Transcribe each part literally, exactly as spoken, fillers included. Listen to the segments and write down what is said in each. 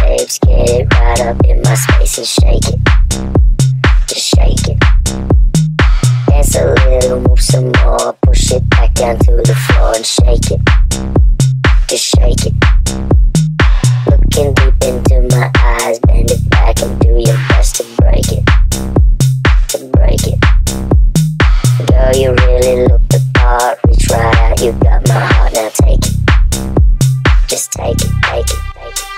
shapes, get it right up in my space and shake it. Just shake it. Dance a little, move some more, push it back down to the floor and shake it. Just shake it. Looking deep into my eyes, bend it back and do your best to break it. To break it. Girl, you really look the part, reach right out, you got my heart, now take it. Just take it, take it, take it.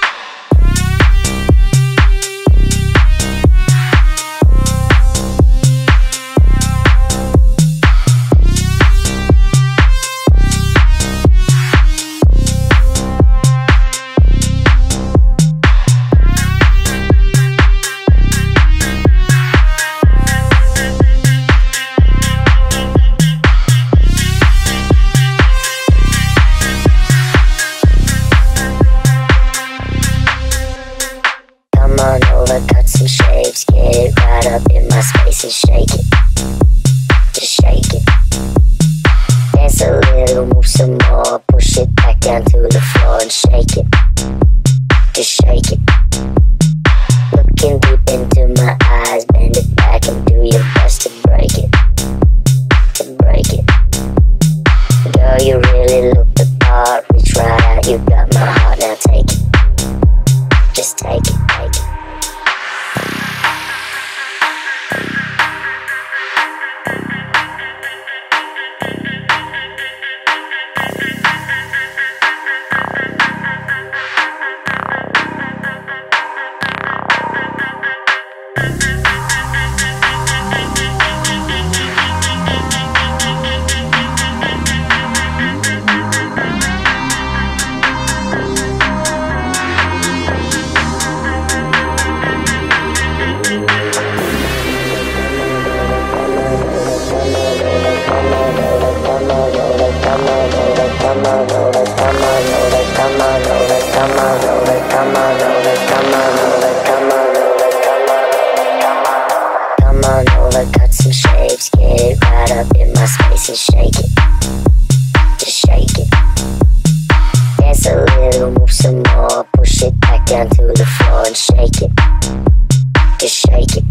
Cut some shapes, get it right up in my space and shake it. Just shake it. Dance a little, move some more, push it back down to the floor and shake it. Just shake it. Looking deep into my eyes, bend it back and do your best to break it. To break it. Girl, you really look the part, reach right out, you got my heart, now take it. Just take it, take it. Cut some shapes, get it right up in my space and shake it. Just shake it. Dance a little, move some more, push it back down to the floor and shake it. Just shake it.